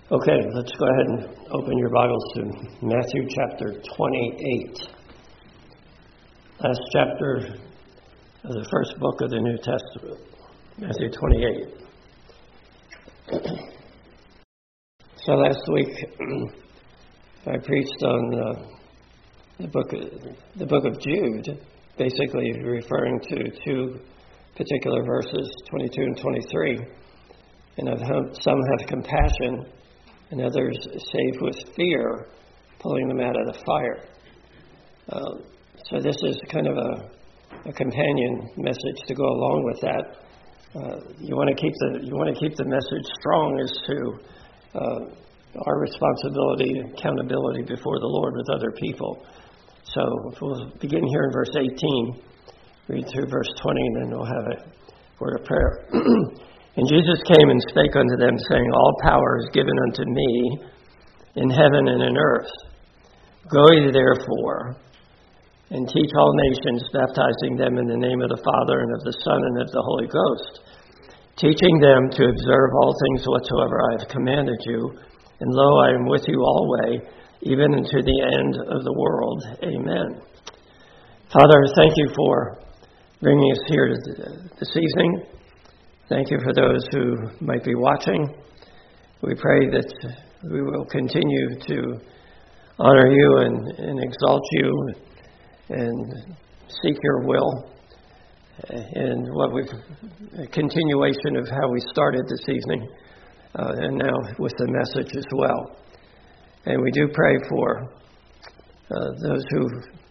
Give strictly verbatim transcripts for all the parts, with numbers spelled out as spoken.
Okay, let's go ahead and open your Bibles to Matthew chapter twenty-eight. Last chapter of the first book of the New Testament, Matthew twenty-eight. So last week I preached on uh, the book of, the book of Jude, basically referring to two particular verses, twenty-two and twenty-three. And I've had, some have compassion, and others save with fear, pulling them out of the fire. Um, so this is kind of a, a companion message to go along with that. Uh, you want to keep the you want to keep the message strong as to uh, our responsibility, accountability before the Lord with other people. So we'll begin here in verse eighteen, read through verse twenty, and then we'll have a word of prayer. And Jesus came and spake unto them, saying, All power is given unto me in heaven and in earth. Go ye therefore, and teach all nations, baptizing them in the name of the Father, and of the Son, and of the Holy Ghost, teaching them to observe all things whatsoever I have commanded you. And lo, I am with you alway, even unto the end of the world. Amen. Father, thank you for bringing us here this evening. Thank you for those who might be watching. We pray that we will continue to honor you and, and exalt you and seek your will. And what we've, a continuation of how we started this evening, uh, and now with the message as well. And we do pray for uh, those who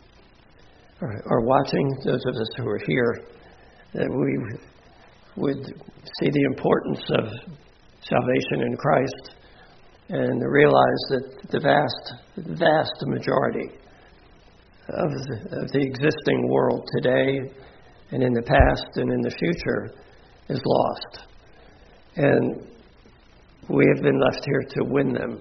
are, are watching, those of us who are here, that we would see the importance of salvation in Christ and realize that the vast, vast majority of the, of the existing world today and in the past and in the future is lost. And we have been left here to win them,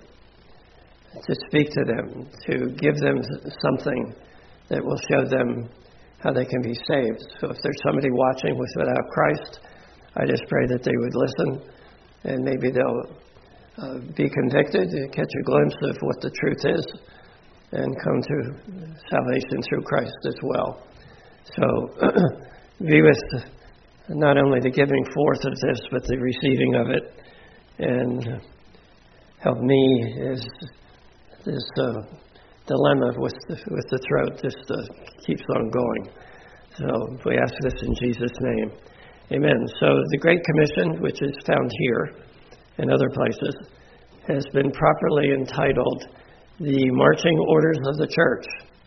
to speak to them, to give them something that will show them how they can be saved. So if there's somebody watching without Christ, I just pray that they would listen, and maybe they'll uh, be convicted, catch a glimpse of what the truth is, and come to salvation through Christ as well. So be with not only the giving forth of this, but the receiving of it, and help me as this uh, dilemma with the, with the throat just uh, keeps on going. So we ask this in Jesus' name. Amen. So the Great Commission, which is found here and other places, has been properly entitled The Marching Orders of the Church.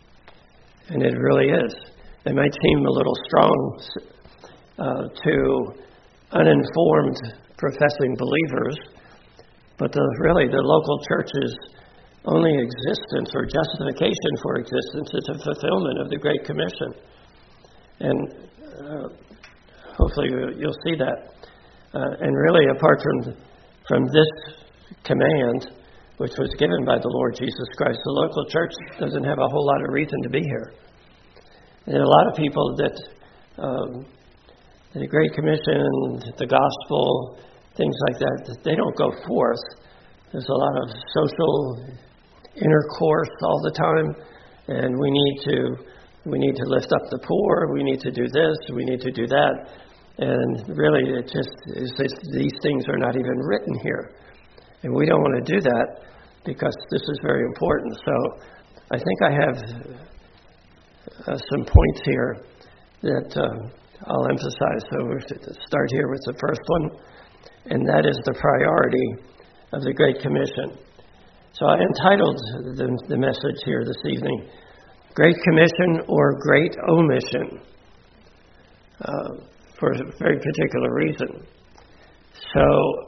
And it really is. They might seem a little strong uh, to uninformed professing believers, but the, really the local church's only existence or justification for existence is a fulfillment of the Great Commission. And uh, hopefully you'll see that. Uh, and really, apart from from this command, which was given by the Lord Jesus Christ, the local church doesn't have a whole lot of reason to be here. And a lot of people that um, the Great Commission, the gospel, things like that, they don't go forth. There's a lot of social intercourse all the time, and we need to we need to lift up the poor. We need to do this. We need to do that. And really, it just is this, these things are not even written here. And we don't want to do that because this is very important. So I think I have uh, some points here that uh, I'll emphasize. So we'll start here with the first one, and that is the priority of the Great Commission. So I entitled the, the message here this evening, Great Commission or Great Omission. Uh, for a very particular reason. So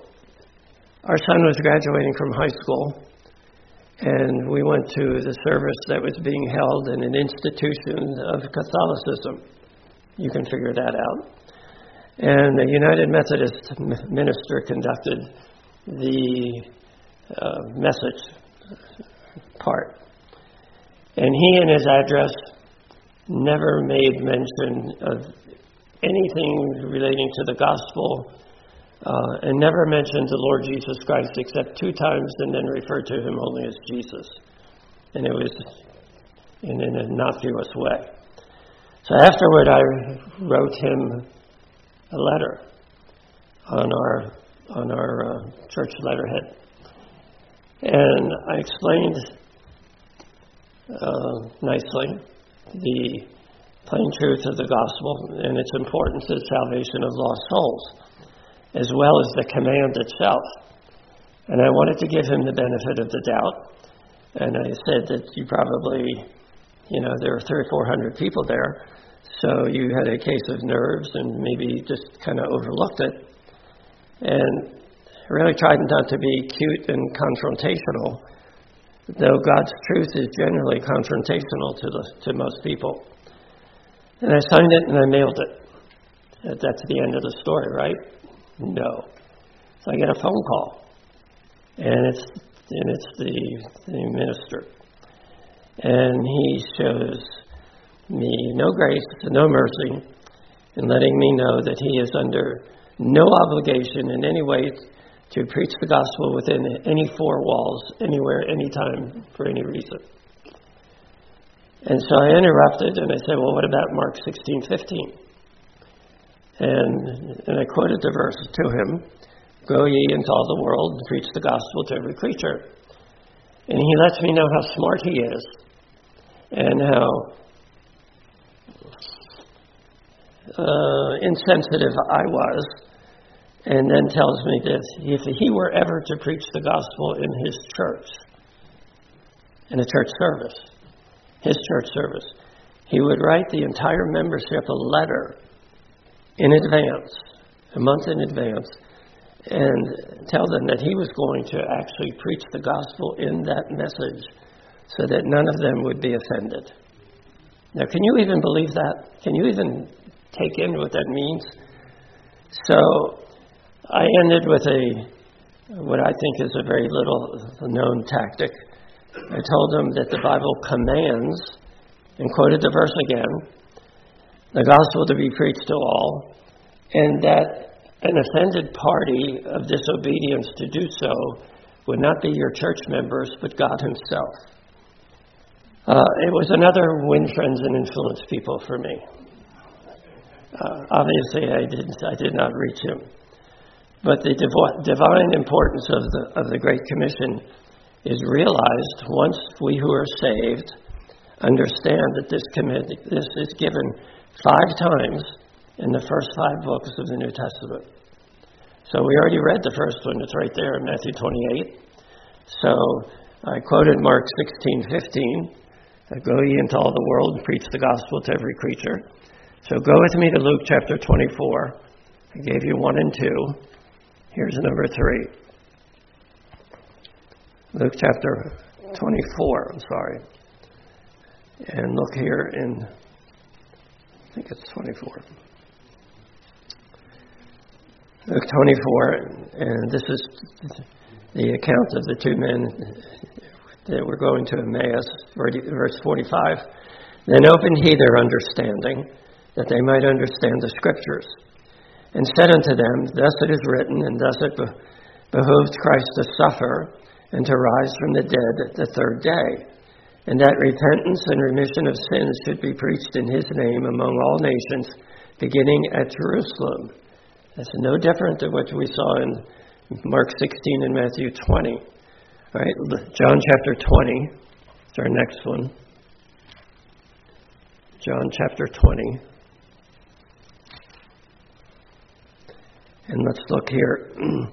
our son was graduating from high school, and we went to the service that was being held in an institution of Catholicism. You can figure that out. And the United Methodist minister conducted the uh, message part. And he in his address never made mention of anything relating to the gospel uh, and never mentioned the Lord Jesus Christ except two times and then referred to him only as Jesus. And it was in an innocuous way. So afterward, I wrote him a letter on our on our uh, church letterhead, and I explained uh, nicely the plain truth of the gospel and its importance to the salvation of lost souls, as well as the command itself. And I wanted to give him the benefit of the doubt. And I said that you probably, you know, there were three or four hundred people there, so you had a case of nerves and maybe just kind of overlooked it. And really tried not to be cute and confrontational, though God's truth is generally confrontational to the to most people. And I signed it and I mailed it. That's the end of the story, right? No. So I get a phone call, and it's and it's the, the minister, and he shows me no grace, no mercy, in letting me know that he is under no obligation in any way to preach the gospel within any four walls, anywhere, anytime, for any reason. And so I interrupted, and I said, well, what about Mark sixteen fifteen? And, and I quoted the verse to him, "Go ye into all the world and preach the gospel to every creature." And he lets me know how smart he is and how uh, insensitive I was, and then tells me that if he were ever to preach the gospel in his church, in a church service, his church service, he would write the entire membership a letter in advance, a month in advance, and tell them that he was going to actually preach the gospel in that message so that none of them would be offended. Now, can you even believe that? Can you even take in what that means? So I ended with a what I think is a very little known tactic. I told them that the Bible commands, and quoted the verse again, the gospel to be preached to all, and that an offended party of disobedience to do so would not be your church members, but God himself. Uh, it was another win friends and influence people for me. Uh, obviously, I did, I did not reach him. But the div- divine importance of the, of the Great Commission is realized once we who are saved understand that this commit, this is given five times in the first five books of the New Testament. So we already read the first one. It's right there in Matthew twenty-eight. So I quoted Mark sixteen fifteen. Go ye into all the world and preach the gospel to every creature. So go with me to Luke chapter twenty-four. I gave you one and two. Here's number three. Luke chapter twenty-four, I'm sorry. And look here in, I think it's twenty-four. Luke twenty-four, and this is the account of the two men that were going to Emmaus, verse forty-five. Then opened he their understanding, that they might understand the Scriptures, and said unto them, Thus it is written, and thus it behooved Christ to suffer, and to rise from the dead the third day, and that repentance and remission of sins should be preached in his name among all nations, beginning at Jerusalem. That's no different than what we saw in Mark sixteen and Matthew twenty. All right, John chapter twenty is our next one. John chapter twenty. And let's look here.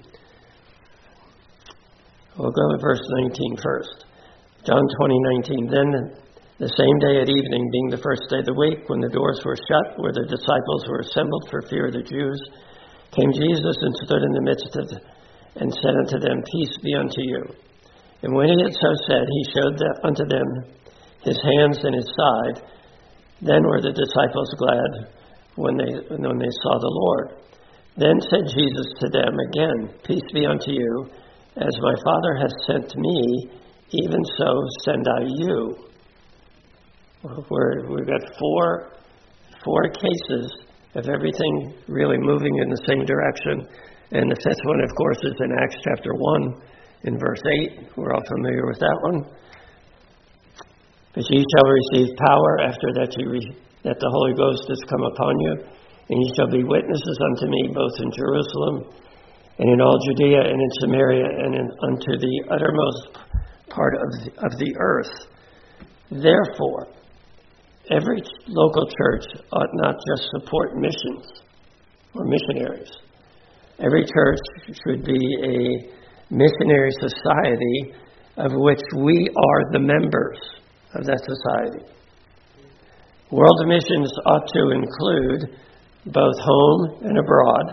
We'll go to verse nineteen first. John twenty, nineteen. Then the same day at evening, being the first day of the week, when the doors were shut, where the disciples were assembled for fear of the Jews, came Jesus and stood in the midst of them, and said unto them, Peace be unto you. And when he had so said, he showed the, unto them his hands and his side. Then were the disciples glad when they when they saw the Lord. Then said Jesus to them again, Peace be unto you. As my Father has sent me, even so send I you. We're, we've got four four cases of everything really moving in the same direction And the fifth one, of course, is in Acts chapter one, in verse eight. We're all familiar with that one. But ye shall receive power after that you re- that the Holy Ghost is come upon you, and ye shall be witnesses unto me both in Jerusalem and in all Judea and in Samaria and in, unto the uttermost part of the, of the earth. Therefore, every local church ought not just support missions or missionaries. Every church should be a missionary society of which we are the members of that society. World missions ought to include both home and abroad.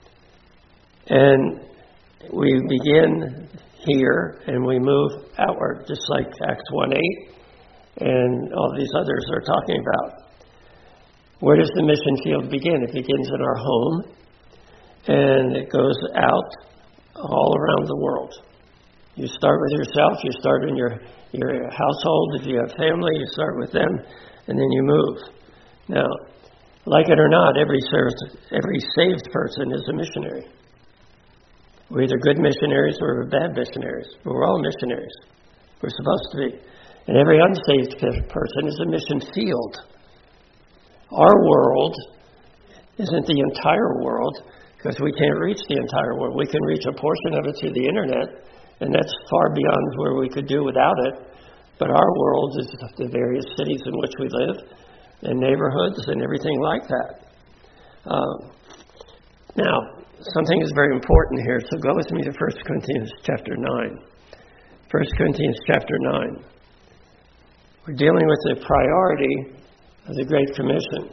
And we begin here and we move outward, just like Acts one eight and all these others are talking about. Where does the mission field begin? It begins in our home, and it goes out all around the world. You start with yourself, you start in your, your household. If you have family, you start with them, and then you move. Now, like it or not, every served, every saved person is a missionary. We're either good missionaries or we're bad missionaries. But we're all missionaries. We're supposed to be. And every unsaved person is a mission field. Our world isn't the entire world, because we can't reach the entire world. We can reach a portion of it through the internet, and that's far beyond where we could do without it. But our world is the various cities in which we live, and neighborhoods, and everything like that. Um, now, something is very important here, so go with me to First Corinthians chapter nine. First Corinthians chapter nine. We're dealing with the priority of the Great Commission.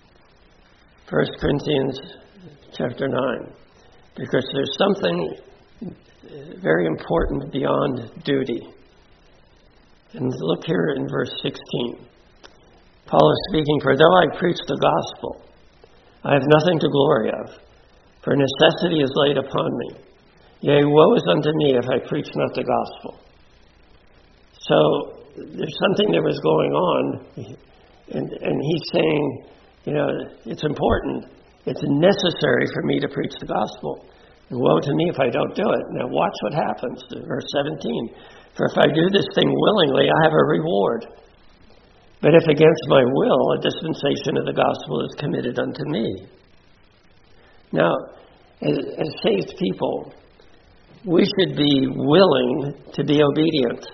First Corinthians chapter nine. Because there's something very important beyond duty. And look here in verse sixteen. Paul is speaking, "For though I preach the gospel, I have nothing to glory of, for necessity is laid upon me. Yea, woe is unto me if I preach not the gospel." So there's something that was going on, and, and he's saying, you know, it's important. It's necessary for me to preach the gospel. And woe to me if I don't do it. Now watch what happens. Verse seventeen. "For if I do this thing willingly, I have a reward. But if against my will, a dispensation of the gospel is committed unto me." Now, as, as saved people, we should be willing to be obedient.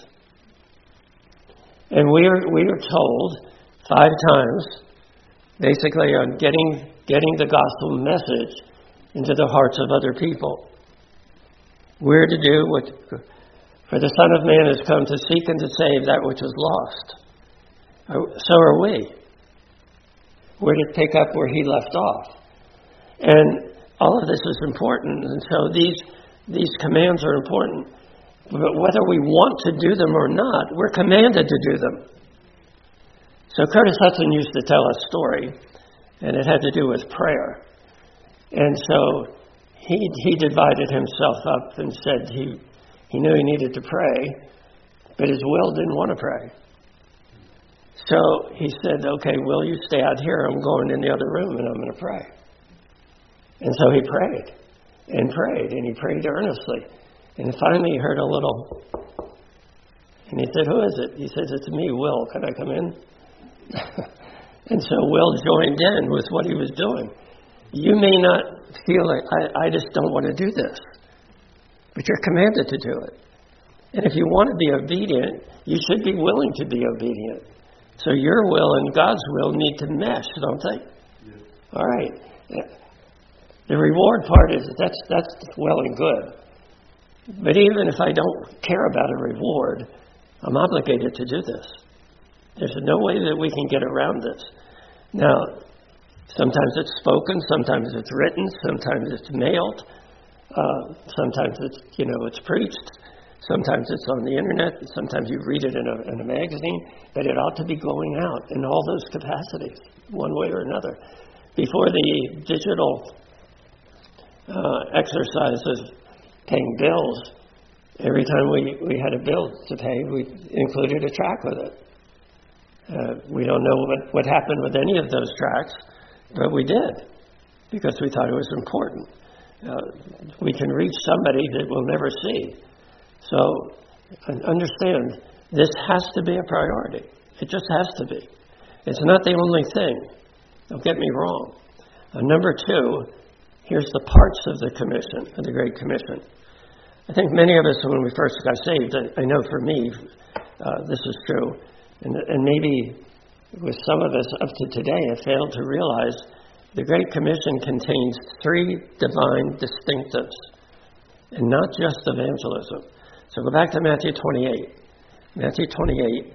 And we are we are told five times, basically, on getting getting the gospel message into the hearts of other people. We're to do what, for the Son of Man has come to seek and to save that which is lost. So are we. We're to pick up where he left off. And all of this is important. And so these these commands are important. But whether we want to do them or not, we're commanded to do them. So Curtis Hudson used to tell a story, and it had to do with prayer. And so he he divided himself up and said he, he knew he needed to pray, but his will didn't want to pray. So he said, "Okay, Will, you stay out here. I'm going in the other room and I'm going to pray." And so he prayed and prayed and he prayed earnestly. And finally he heard a little, and he said, "Who is it?" He says, "It's me, Will. Can I come in?" And so Will joined in with what he was doing. You may not feel like, I, I just don't want to do this. But you're commanded to do it. And if you want to be obedient, you should be willing to be obedient. So your will and God's will need to mesh, don't they? Yes. All right. The reward part is, that's that's well and good. But even if I don't care about a reward, I'm obligated to do this. There's no way that we can get around this. Now, sometimes it's spoken, sometimes it's written, sometimes it's mailed, uh, sometimes it's, you know, it's preached, sometimes it's on the internet, sometimes you read it in a, in a magazine, but it ought to be going out in all those capacities, one way or another. Before the digital uh, exercise of paying bills, every time we, we had a bill to pay, we included a tract with it. Uh, we don't know what, what happened with any of those tracts, but we did, because we thought it was important. uh, we can reach somebody that we'll never see. So understand, this has to be a priority. It just has to be. It's not the only thing. Don't get me wrong. Uh, number two, here's the parts of the commission, of the Great Commission. I think many of us, when we first got saved, I, I know for me, uh, this is true, and, and maybe with some of us up to today have failed to realize the Great Commission contains three divine distinctives, and not just evangelism. So go back to Matthew twenty-eight. Matthew twenty-eight.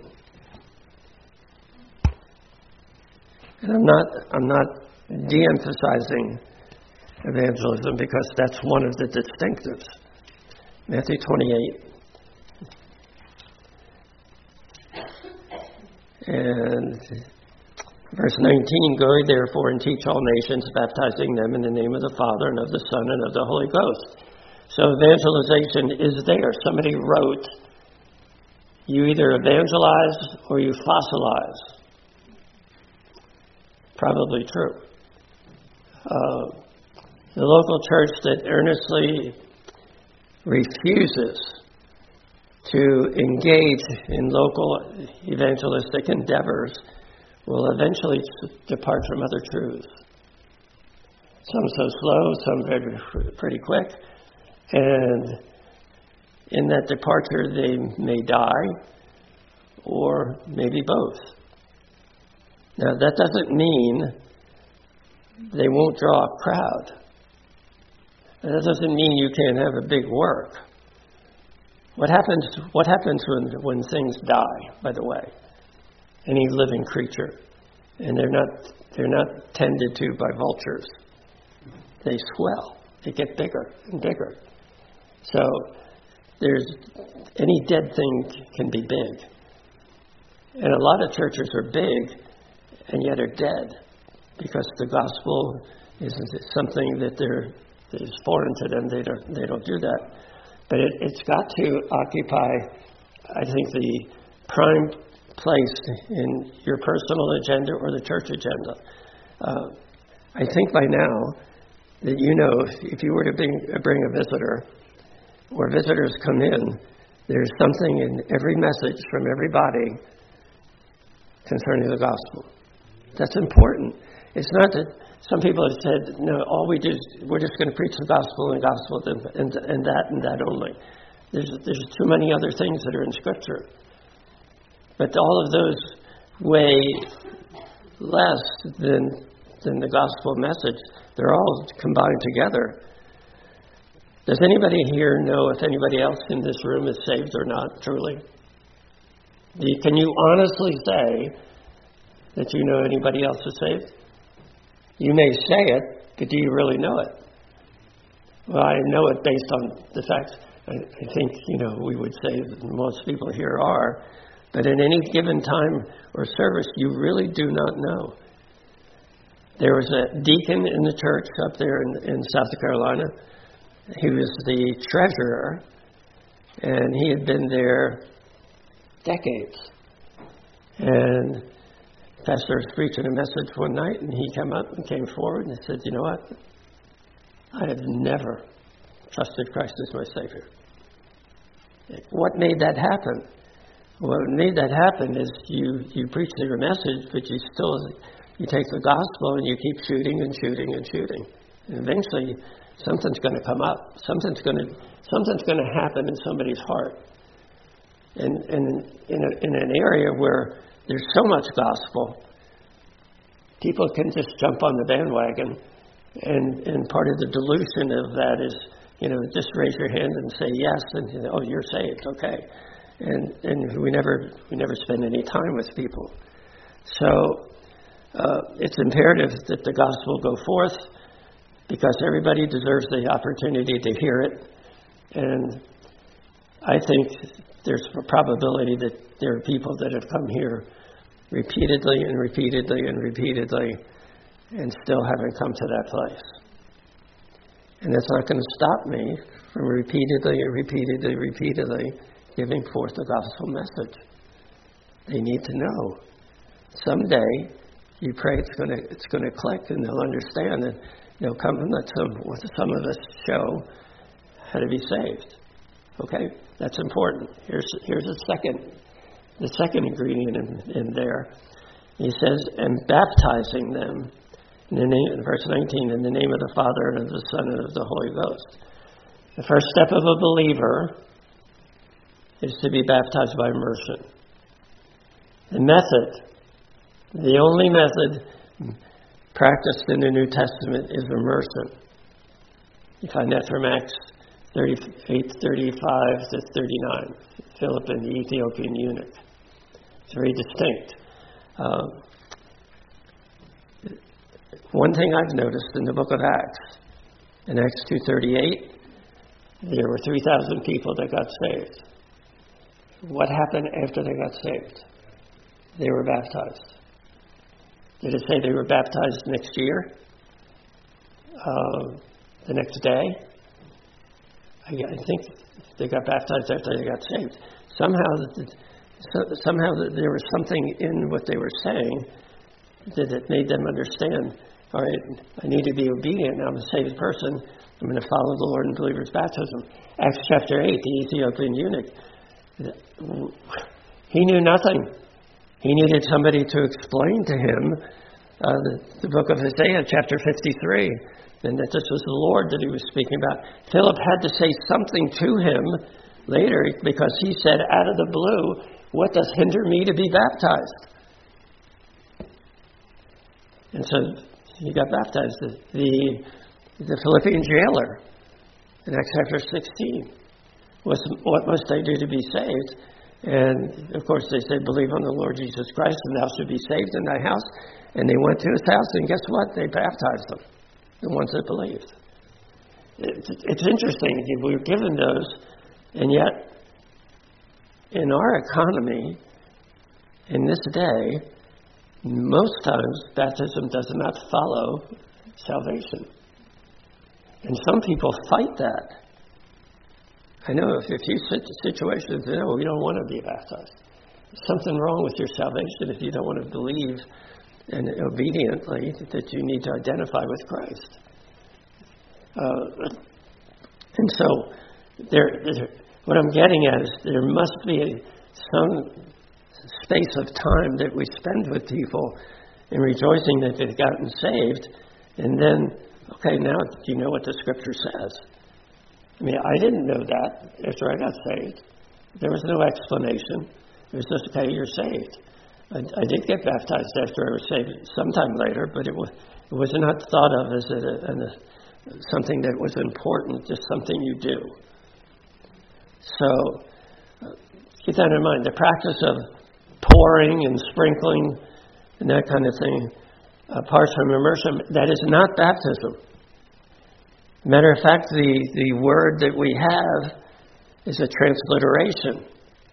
And I'm not I'm not de-emphasizing evangelism because that's one of the distinctives. Matthew twenty-eight. And verse nineteen, go therefore and teach all nations, baptizing them in the name of the Father and of the Son and of the Holy Ghost. So evangelization is there. Somebody wrote, you either evangelize or you fossilize. Probably true. Uh, the local church that earnestly refuses to engage in local evangelistic endeavors will eventually depart from other truths. Some so slow, some very pretty quick. And in that departure, they may die, or maybe both. Now, that doesn't mean they won't draw a crowd. That doesn't mean you can't have a big work. What happens, what happens when, when things die, by the way? Any living creature. And they're not, they're not tended to by vultures. They swell. They get bigger and bigger. So there's any dead thing can be big. And a lot of churches are big and yet are dead because the gospel is something that they're, that is foreign to them. They don't, they don't do that. But it, it's got to occupy, I think, the prime place in your personal agenda or the church agenda. Uh, I think by now that you know if, if you were to bring, bring a visitor or visitors come in, there's something in every message from everybody concerning the gospel. That's important. It's not that some people have said, no, all we do is we're just going to preach the gospel and the gospel and, and that and that only. There's, there's too many other things that are in Scripture. But all of those weigh less than, than the gospel message. They're all combined together. Does anybody here know if anybody else in this room is saved or not, truly? Can you honestly say that you know anybody else is saved? You may say it, but do you really know it? Well, I know it based on the fact, I, I think, you know, we would say that most people here are, but at any given time or service, you really do not know. There was a deacon in the church up there in, in South Carolina. He was the treasurer, and he had been there decades. And the pastor was preaching a message one night, and he came up and came forward and said, you know what? I have never trusted Christ as my Savior. What made that happen? What made that happen is you, you preach your message, but you still, you take the gospel and you keep shooting and shooting and shooting. And eventually, something's going to come up. Something's going to, something's going to happen in somebody's heart. And, and in, a, in an area where there's so much gospel, people can just jump on the bandwagon. And, and part of the delusion of that is, you know, just raise your hand and say yes, and you know, oh, you're saved, okay. And and we never we never spend any time with people. So uh, it's imperative that the gospel go forth because everybody deserves the opportunity to hear it. And I think there's a probability that there are people that have come here repeatedly and repeatedly and repeatedly and still haven't come to that place. And it's not going to stop me from repeatedly and repeatedly, repeatedly giving forth the gospel message. They need to know. Someday, you pray it's going to it's going to click and they'll understand. And, you know, come that some, what some of us show how to be saved. Okay, that's important. Here's here's a second, the second ingredient in, in there. He says, and baptizing them in the name, verse nineteen, in the name of the Father and of the Son and of the Holy Ghost. The first step of a believer is to be baptized by immersion. The method, the only method practiced in the New Testament is immersion. You find that from Acts thirty-eight, thirty-five to thirty-nine. Philip and the Ethiopian eunuch. It's very distinct. Uh, one thing I've noticed in the book of Acts, in Acts two thirty-eight, there were three thousand people that got saved. What happened after they got saved? They were baptized. Did it say they were baptized next year? Uh, the next day? I, I think they got baptized after they got saved. Somehow, somehow there was something in what they were saying that it made them understand, all right, I need to be obedient. I'm a saved person. I'm going to follow the Lord in believer's baptism. Acts chapter eight, the Ethiopian eunuch, he knew nothing. He needed somebody to explain to him uh, the, the book of Isaiah, chapter fifty-three, and that this was the Lord that he was speaking about. Philip had to say something to him later because he said, out of the blue, what does hinder me to be baptized? And so he got baptized. The, the, the Philippian jailer in Acts chapter sixteen was, what must I do to be saved? And, of course, they said, believe on the Lord Jesus Christ, and thou shalt be saved in thy house. And they went to his house, and guess what? They baptized them, the ones that believed. It's, it's interesting. We were given those, and yet, in our economy, in this day, most times, baptism does not follow salvation. And some people fight that. I know if, if you sit in situations, you know, we don't want to be baptized. There's something wrong with your salvation if you don't want to believe and obediently that you need to identify with Christ. Uh, and so, there, there, what I'm getting at is there must be a, some space of time that we spend with people in rejoicing that they've gotten saved, and then, okay, now do you know what the Scripture says? I mean, I didn't know that after I got saved. There was no explanation. It was just, okay, you're saved. I, I did get baptized after I was saved sometime later, but it was, it was not thought of as a, a, something that was important, just something you do. So, uh, keep that in mind. The practice of pouring and sprinkling and that kind of thing, apart from immersion, that is not baptism. Matter of fact, the, the word that we have is a transliteration.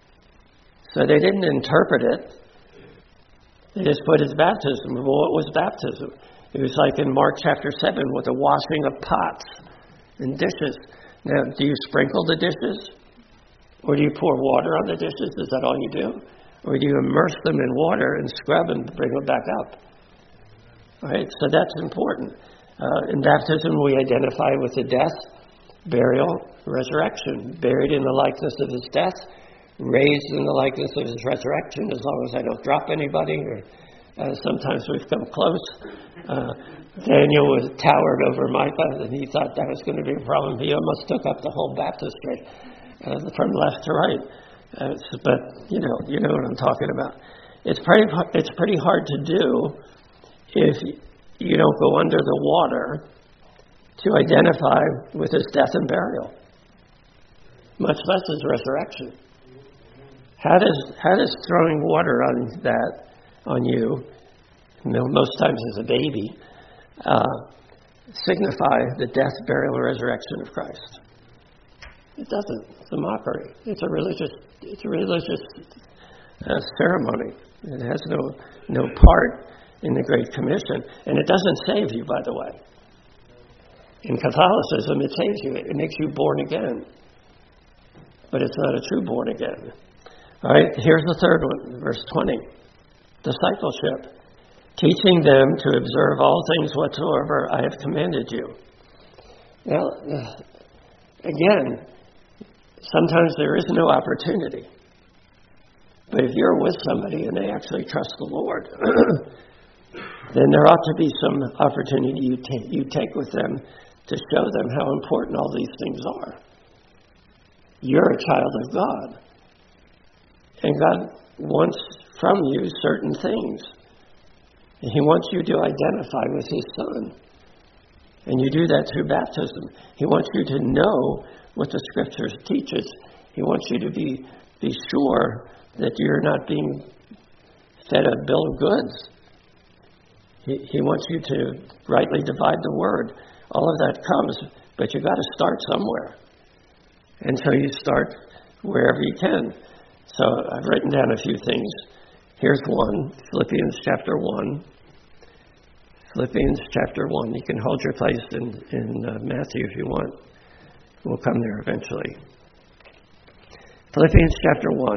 So they didn't interpret it. They just put it as baptism. Well, what was baptism? It was like in Mark chapter seven with the washing of pots and dishes. Now, do you sprinkle the dishes? Or do you pour water on the dishes? Is that all you do? Or do you immerse them in water and scrub and bring them back up? All right, so that's important. Uh, in baptism, we identify with the death, burial, resurrection. Buried in the likeness of his death, raised in the likeness of his resurrection, as long as I don't drop anybody, or uh, sometimes we've come close. Uh, Daniel was towered over Micah, and he thought that was going to be a problem. He almost took up the whole baptistry uh, from left to right. Uh, but, you know, you know what I'm talking about. It's pretty, it's pretty hard to do if you don't go under the water to identify with his death and burial, much less his resurrection. How does how does throwing water on that on you, you know, most times as a baby, uh, signify the death, burial, and resurrection of Christ? It doesn't. It's a mockery. It's a religious. It's a religious uh, ceremony. It has no no part in the Great Commission. And it doesn't save you, by the way. In Catholicism, it saves you. It makes you born again. But it's not a true born again. All right, here's the third one, verse twenty. Discipleship. teaching them to observe all things whatsoever I have commanded you. Now, again, sometimes there is no opportunity. But if you're with somebody and they actually trust the Lord, then there ought to be some opportunity you, ta- you take with them to show them how important all these things are. You're a child of God. And God wants from you certain things. And He wants you to identify with His Son. And you do that through baptism. He wants you to know what the Scriptures teaches. He wants you to be, be sure that you're not being fed a bill of goods. He, he wants you to rightly divide the Word. All of that comes, but you've got to start somewhere. And so you start wherever you can. So I've written down a few things. Here's one, Philippians chapter one. Philippians chapter one. You can hold your place in, in uh, Matthew if you want. We'll come there eventually. Philippians chapter one.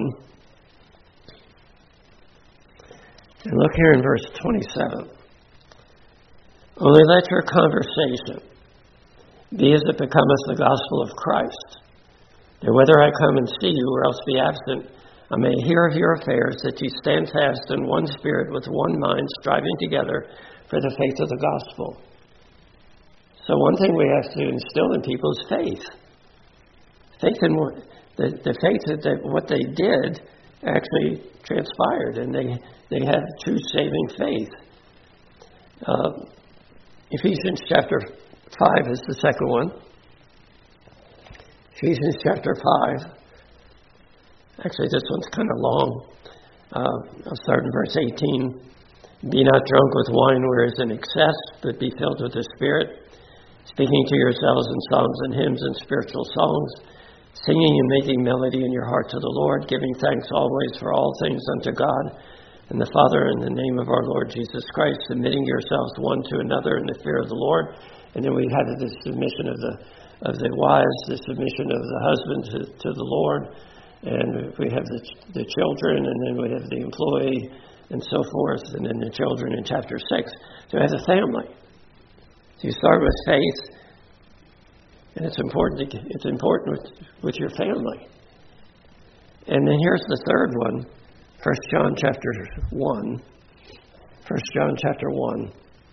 And look here in verse twenty-seven. Only let your conversation be as it becometh the gospel of Christ, that whether I come and see you or else be absent, I may hear of your affairs, that ye stand fast in one spirit with one mind, striving together for the faith of the gospel. So one thing we have to instill in people is faith. Faith in what, the, the faith that, that what they did actually transpired, and they, they had true saving faith. Uh, Ephesians chapter five is the second one. Ephesians chapter five. Actually, this one's kind of long. Uh, I'll start in verse eighteen. Be not drunk with wine where is in excess, but be filled with the Spirit, speaking to yourselves in psalms and hymns and spiritual songs, singing and making melody in your heart to the Lord, giving thanks always for all things unto God and the Father in the name of our Lord Jesus Christ, submitting yourselves one to another in the fear of the Lord. And then we have the submission of the of the wives, the submission of the husband to, to the Lord, and we have the the children, and then we have the employee, and so forth, and then the children in chapter six. So we have the family. So you start with faith, and it's important. To, it's important with, with your family. And then here's the third one. First John chapter one. First John chapter one.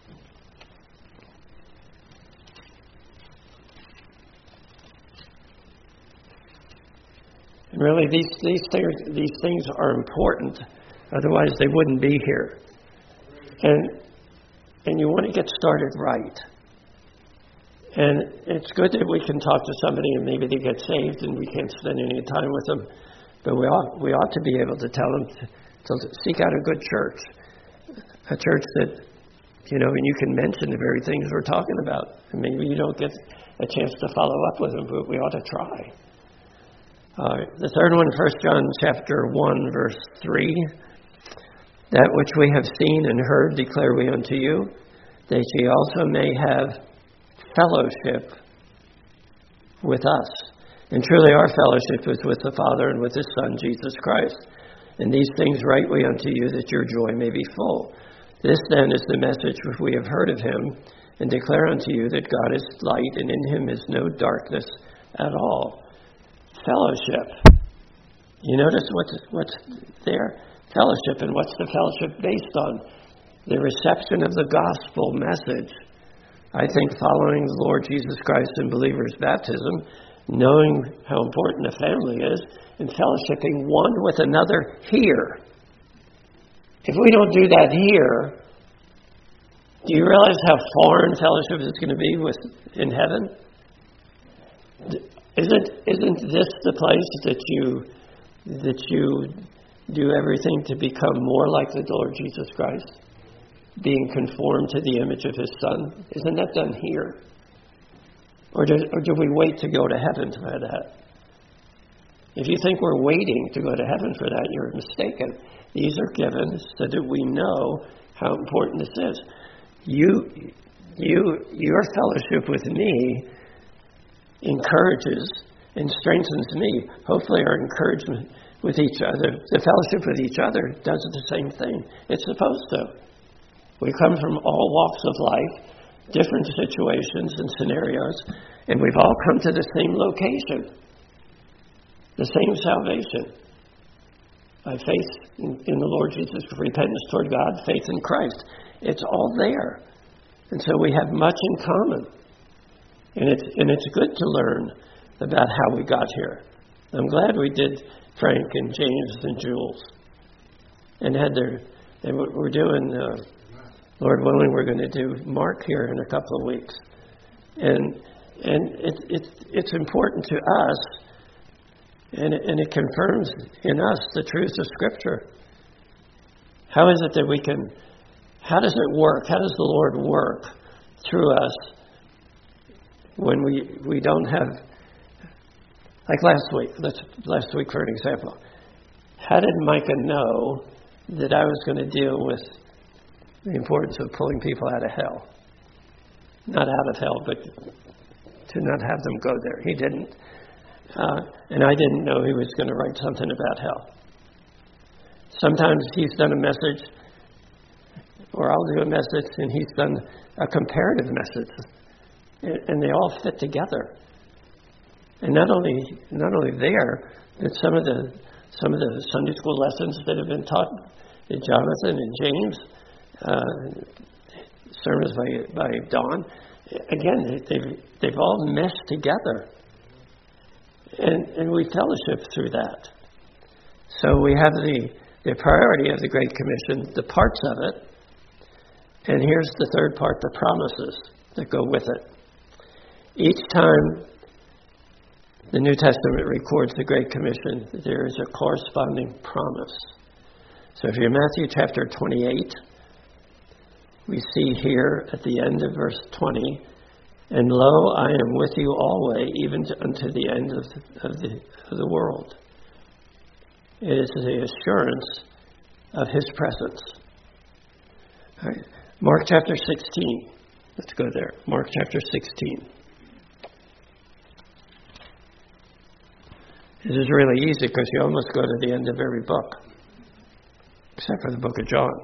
And really, these these things these things are important. Otherwise, they wouldn't be here. And and you want to get started right. And it's good that we can talk to somebody and maybe they get saved and we can't spend any time with them. But we ought, we ought to be able to tell them to, to seek out a good church. A church that, you know, and you can mention the very things we're talking about. And maybe you don't get a chance to follow up with them, but we ought to try. Uh, the third one, First John chapter one, verse three. That which we have seen and heard declare we unto you, that ye also may have fellowship with us. And truly our fellowship is with the Father and with His Son, Jesus Christ. And these things write we unto you, that your joy may be full. This then is the message which we have heard of Him, and declare unto you that God is light, and in Him is no darkness at all. Fellowship. You notice what's, what's there? Fellowship. And what's the fellowship based on? The reception of the gospel message. I think following the Lord Jesus Christ in believers' baptism, knowing how important a family is, and fellowshipping one with another here. If we don't do that here, do you realize how foreign fellowship is going to be with in heaven? Isn't isn't this the place that you that you do everything to become more like the Lord Jesus Christ, being conformed to the image of His Son? Isn't that done here? Or do, or do we wait to go to heaven for that? If you think we're waiting to go to heaven for that, you're mistaken. These are given so that we know how important this is. You, you, your fellowship with me encourages and strengthens me. Hopefully our encouragement with each other, the fellowship with each other, does the same thing. It's supposed to. We come from all walks of life, different situations and scenarios, and we've all come to the same location, the same salvation. By faith in, in the Lord Jesus, repentance toward God, faith in Christ. It's all there. And so we have much in common. And it's, and it's good to learn about how we got here. I'm glad we did Frank and James and Jules. And had their, and we're doing, uh, Lord willing, we're going to do Mark here in a couple of weeks. And and it, it, it's important to us. And it, and it confirms in us the truths of Scripture. How is it that we can, how does it work? How does the Lord work through us when we we don't have, like last week, let's, last week for an example. How did Micah know that I was going to deal with the importance of pulling people out of hell? Not out of hell, but to not have them go there. He didn't. Uh, and I didn't know he was going to write something about hell. Sometimes he's done a message, or I'll do a message, and he's done a comparative message, and, and they all fit together. And not only not only there, but some of the some of the Sunday school lessons that have been taught to Jonathan and James, uh, sermons by by Don, again they've they've all meshed together. And, and we fellowship through that. So we have the, the priority of the Great Commission, the parts of it, and here's the third part, the promises that go with it. Each time the New Testament records the Great Commission, there is a corresponding promise. So if you're in Matthew chapter twenty-eight, we see here at the end of verse twenty, and lo, I am with you always, even to, unto the end of the, of, the, of the world. It is the assurance of His presence. All right. Mark chapter sixteen. Let's go there. Mark chapter sixteen. This is really easy because you almost go to the end of every book, except for the book of John.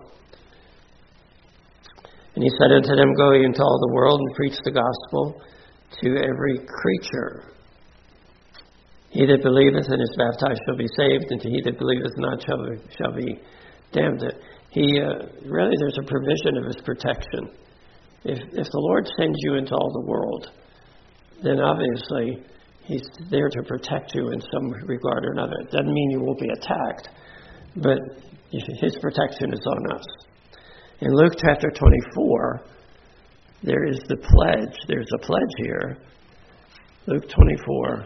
And he said unto them, go ye into all the world and preach the gospel to every creature. He that believeth and is baptized shall be saved, and to he that believeth not shall be, shall be damned. He uh, really, there's a provision of His protection. If if the Lord sends you into all the world, then obviously He's there to protect you in some regard or another. It doesn't mean you won't be attacked, but His protection is on us. In Luke chapter twenty-four, there is the pledge. There's a pledge here. Luke twenty-four.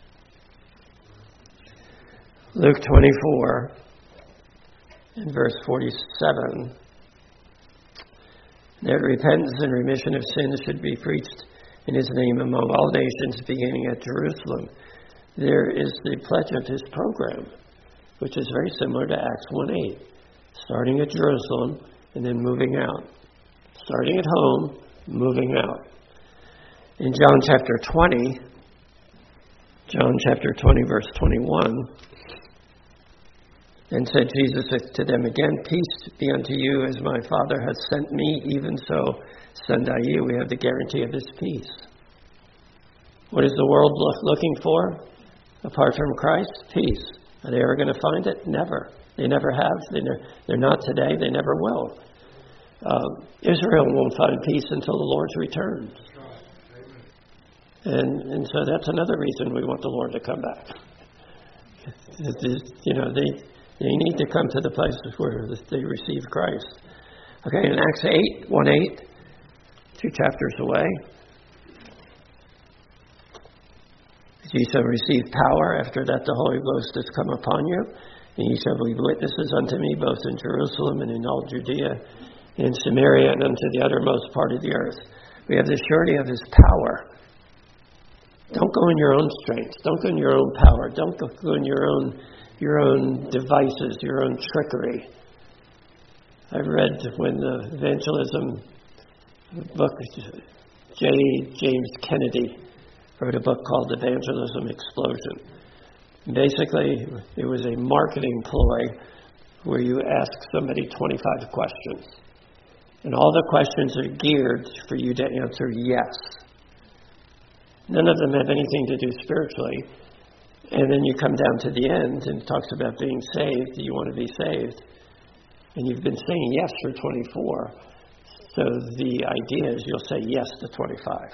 Luke twenty-four, in verse forty-seven. That repentance and remission of sins should be preached in His name among all nations, beginning at Jerusalem. There is the pledge of His program, which is very similar to Acts one eight. Starting at Jerusalem, and then moving out. Starting at home, moving out. In John chapter twenty, John chapter twenty, verse twenty-one, and said Jesus to them again, peace be unto you, as my Father hath sent me, even so send I you. We have the guarantee of His peace. What is the world look, looking for? Apart from Christ, peace. Are they ever going to find it? Never. They never have. They ne- they're not today. They never will. Um, Israel won't find peace until the Lord's return. And and so that's another reason we want the Lord to come back. You know, they they need to come to the places where they receive Christ. Okay, in Acts eight, one eight, two chapters away. Ye shall receive power, after that the Holy Ghost has come upon you, and ye shall be witnesses unto me, both in Jerusalem and in all Judea, in Samaria, and unto the uttermost part of the earth. We have the surety of His power. Don't go in your own strength. Don't go in your own power. Don't go in your own your own devices, your own trickery. I read when the evangelism book, J. James Kennedy wrote a book called Evangelism Explosion. Basically, it was a marketing ploy where you ask somebody twenty-five questions. And all the questions are geared for you to answer yes. None of them have anything to do spiritually. And then you come down to the end and it talks about being saved. You want to be saved. And you've been saying yes for twenty-four. So the idea is you'll say yes to twenty-five.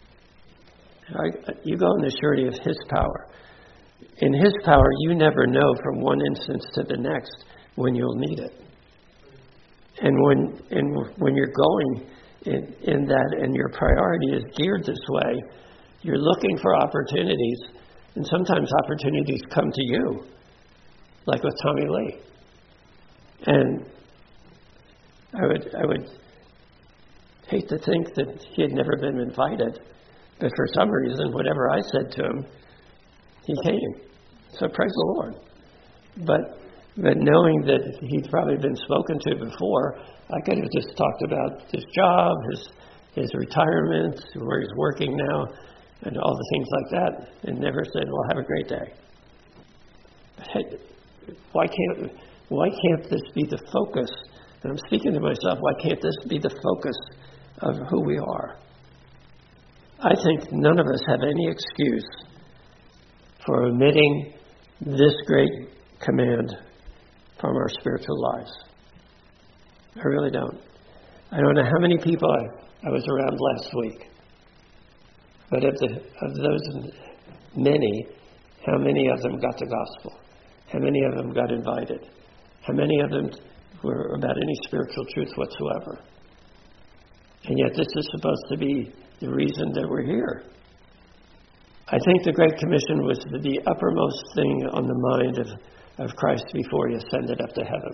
You go in the surety of His power. In His power, you never know from one instance to the next when you'll need it. And when and when you're going in, in that and your priority is geared this way, you're looking for opportunities. And sometimes opportunities come to you, like with Tommy Lee. And I would I would hate to think that he had never been invited, but for some reason, whatever I said to him, he came. So praise the Lord. But but knowing that he'd probably been spoken to before, I could have just talked about his job, his his retirement, where he's working now, and all the things like that, and never said, well, have a great day. Hey, why can't why can't this be the focus? And I'm speaking to myself, why can't this be the focus of who we are? I think none of us have any excuse for omitting this great command from our spiritual lives. I really don't. I don't know how many people I, I was around last week. But of, the, of those many, how many of them got the gospel? How many of them got invited? How many of them were about any spiritual truth whatsoever? And yet this is supposed to be the reason that we're here. I think the Great Commission was the uppermost thing on the mind of, of Christ before He ascended up to heaven.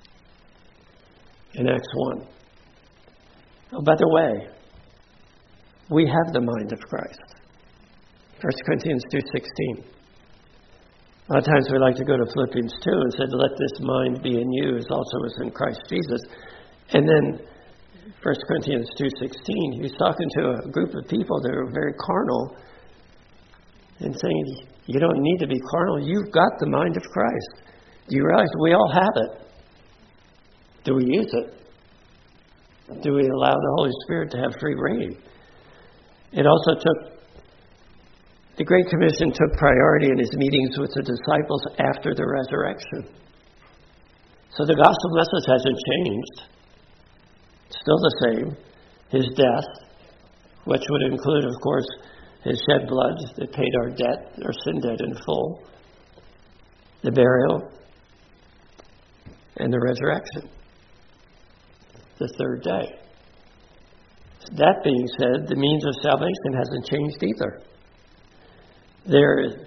In Acts one. Oh, by the way, we have the mind of Christ. First Corinthians two sixteen. A lot of times we like to go to Philippians two and say, let this mind be in you as also is in Christ Jesus. And then First Corinthians two sixteen, he's talking to a group of people that are very carnal and saying, you don't need to be carnal. You've got the mind of Christ. Do you realize we all have it? Do we use it? Do we allow the Holy Spirit to have free reign? It also took, the Great Commission took priority in His meetings with the disciples after the resurrection. So the gospel message hasn't changed. It's still the same. His death, which would include, of course, His shed blood that paid our debt, our sin debt in full. The burial and the resurrection. The third day. That being said, the means of salvation hasn't changed either. There,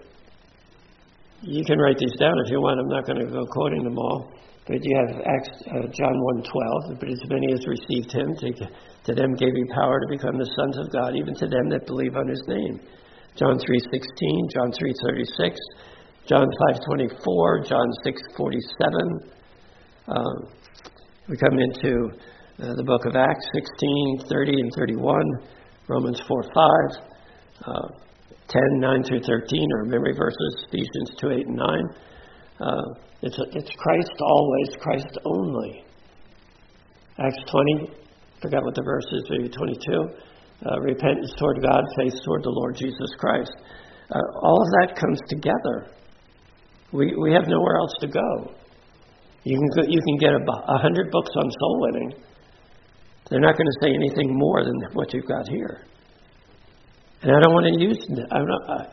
you can write these down if you want. I'm not going to go quoting them all. But you have Acts, uh, John one twelve. But as many as received Him, to, to them gave He power to become the sons of God, even to them that believe on His name. John three sixteen, John three thirty-six, John five twenty-four, John six forty-seven. Um, we come into uh, the book of Acts sixteen, thirty and thirty-one, Romans four five, uh, ten, nine through thirteen are memory verses, Ephesians two, eight and nine. Uh, it's, it's Christ always, Christ only. Acts twenty, forgot what the verse is, maybe twenty-two. Uh, repentance toward God, faith toward the Lord Jesus Christ. Uh, all of that comes together. We we have nowhere else to go. You can go, you can get a, a hundred books on soul winning. They're not going to say anything more than what you've got here. And I don't want to use. I'm not. I,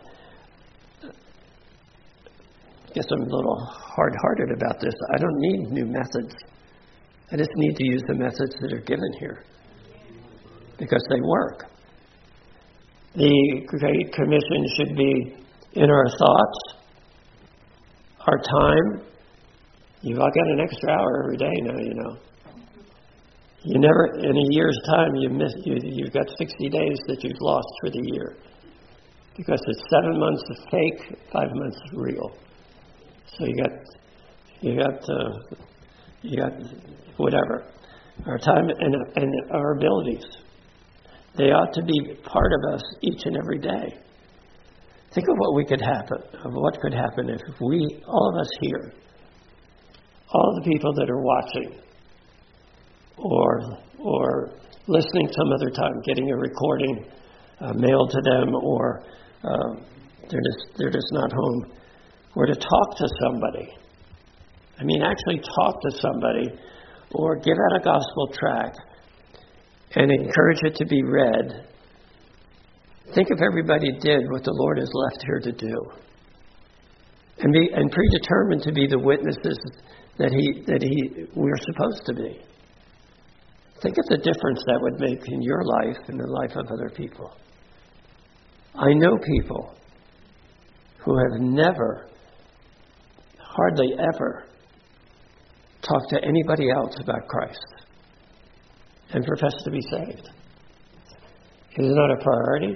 I guess I'm a little hard-hearted about this. I don't need new methods. I just need to use the methods that are given here because they work. The Great Commission should be in our thoughts, our time. You've all got an extra hour every day now, you know. You never, in a year's time, you miss. You, you've got sixty days that you've lost for the year because it's seven months of fake, five months of real. So you got, you got, uh, you got whatever. Our time and and our abilities, they ought to be part of us each and every day. Think of what we could happen, of what could happen if we, all of us here, all the people that are watching, or or listening some other time, getting a recording uh, mailed to them, or uh, they're just they're just not home, or to talk to somebody. I mean, actually talk to somebody, or give out a gospel tract and encourage it to be read. Think if everybody did what the Lord has left here to do, and be and predetermined to be the witnesses that he that he we're supposed to be. Think of the difference that would make in your life and the life of other people. I know people who have never, hardly ever, talked to anybody else about Christ and profess to be saved. It is not a priority.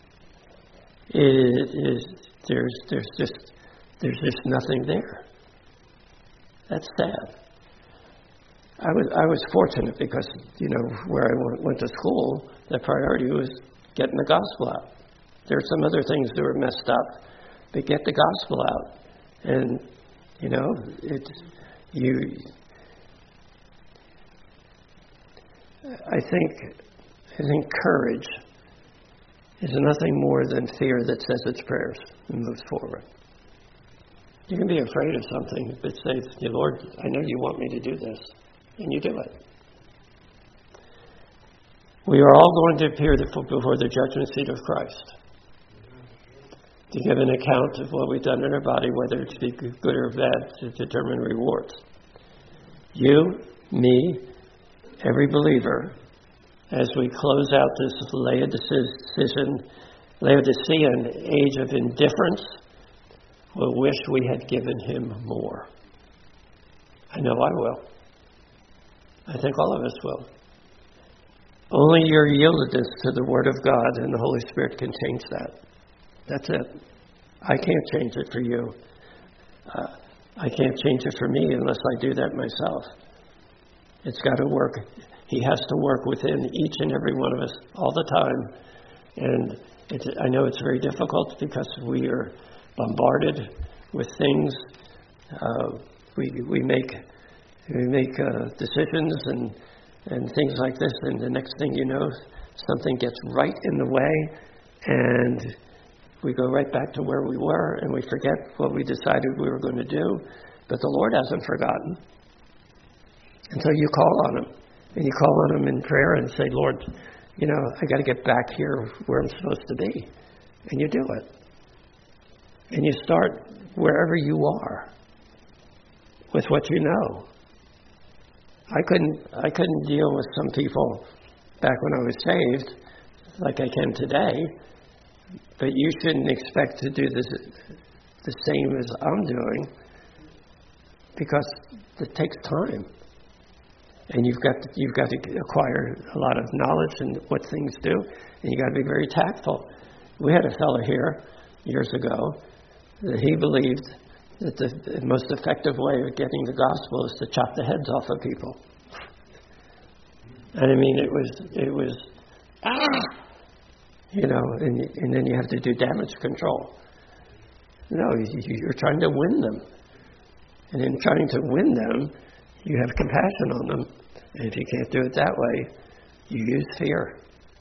It is there's there's just there's just nothing there. That's sad. I was I was fortunate because, you know, where I went, went to school, the priority was getting the gospel out. There are some other things that were messed up, but get the gospel out. And, you know, it's you. I think I think courage is nothing more than fear that says its prayers and moves forward. You can be afraid of something, but say, Lord, I know you want me to do this. And you do it. We are all going to appear before the judgment seat of Christ to give an account of what we've done in our body, whether it be good or bad, to determine rewards. You, me, every believer, as we close out this Laodicean, Laodicean age of indifference, will wish we had given him more. I know I will. I think all of us will. Only your yieldedness to the Word of God and the Holy Spirit can change that. That's it. I can't change it for you. Uh, I can't change it for me unless I do that myself. It's got to work. He has to work within each and every one of us all the time. And it's, I know it's very difficult because we are bombarded with things. Uh, we we make... We make uh, decisions and, and things like this, and the next thing you know, something gets right in the way, and we go right back to where we were, and we forget what we decided we were going to do. But the Lord hasn't forgotten. And so you call on Him, and you call on Him in prayer and say, Lord, you know, I got to get back here where I'm supposed to be. And you do it. And you start wherever you are with what you know. I couldn't I couldn't deal with some people back when I was saved like I can today, but you shouldn't expect to do this the same as I'm doing, because it takes time. And you've got to, you've got to acquire a lot of knowledge and what things do, and you got to be very tactful. We had a fellow here years ago that he believed that the, the most effective way of getting the gospel is to chop the heads off of people. And I mean, it was, it was, ah, you know, and, and then you have to do damage control. No, you're trying to win them. And in trying to win them, you have compassion on them. And if you can't do it that way, you use fear.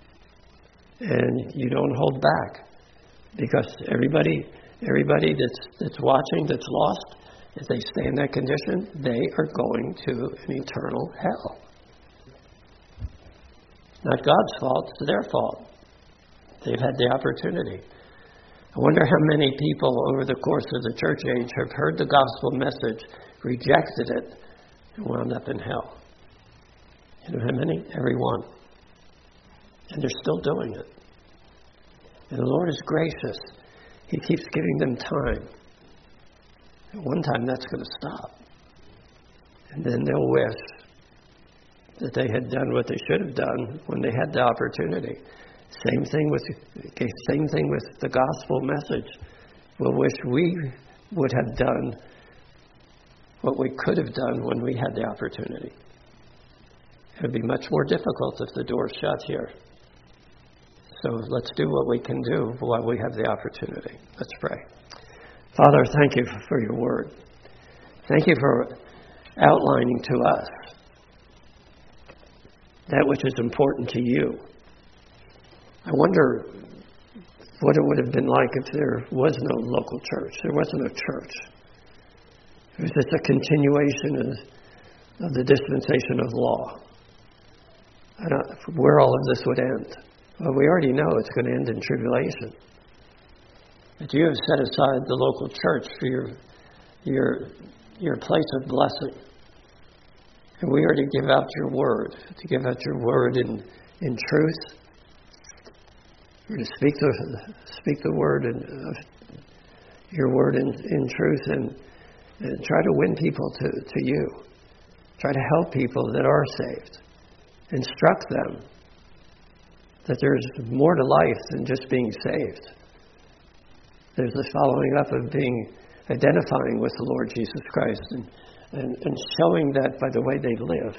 And you don't hold back. Because everybody... Everybody that's that's watching, that's lost, if they stay in that condition, they are going to an eternal hell. Not God's fault, it's their fault. They've had the opportunity. I wonder how many people over the course of the church age have heard the gospel message, rejected it, and wound up in hell. You know how many? Every one. And they're still doing it. And the Lord is gracious. He keeps giving them time. At one time, that's going to stop. And then they'll wish that they had done what they should have done when they had the opportunity. Same thing with okay, same thing with the gospel message. We'll wish we would have done what we could have done when we had the opportunity. It would be much more difficult if the door's shut here. So let's do what we can do while we have the opportunity. Let's pray. Father, thank you for your word. Thank you for outlining to us that which is important to you. I wonder what it would have been like if there was no local church. There was no church. It was just a continuation of, of the dispensation of law. I don't, where all of this would end. Well, we already know it's going to end in tribulation. But you have set aside the local church for your your your place of blessing. And we are to give out your word, to give out your word in, in truth. We're to speak the speak the word and uh, your word in, in truth, and, and try to win people to, to you. Try to help people that are saved. Instruct them that there's more to life than just being saved. There's the following up of being identifying with the Lord Jesus Christ and, and, and showing that by the way they live.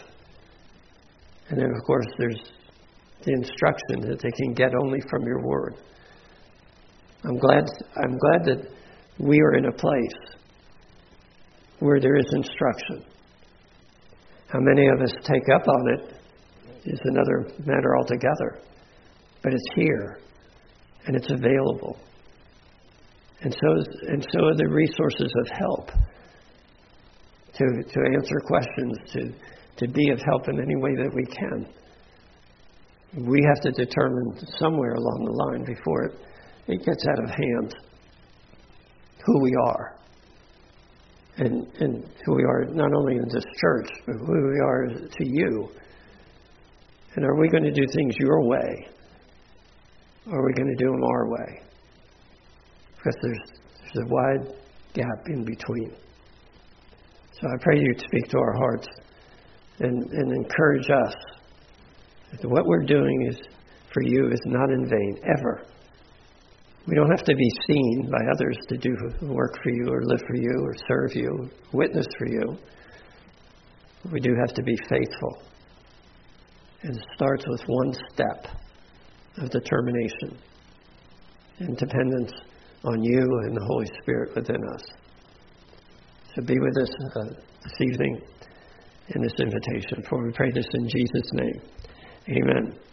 And then, of course, there's the instruction that they can get only from your word. I'm glad I'm glad that we are in a place where there is instruction. How many of us take up on it is another matter altogether. But it's here, and it's available. And so, and so are the resources of help to to answer questions, to, to be of help in any way that we can. We have to determine somewhere along the line before it, it gets out of hand who we are. And, and who we are not only in this church, but who we are to you. And are we going to do things your way? Or are we going to do them our way? Because there's, there's a wide gap in between. So I pray you speak to our hearts and, and encourage us that what we're doing is for you is not in vain, ever. We don't have to be seen by others to do work for you or live for you or serve you, witness for you. We do have to be faithful. And it starts with one step of determination and dependence on you and the Holy Spirit within us. So be with us uh, this evening in this invitation. For we pray this in Jesus' name. Amen.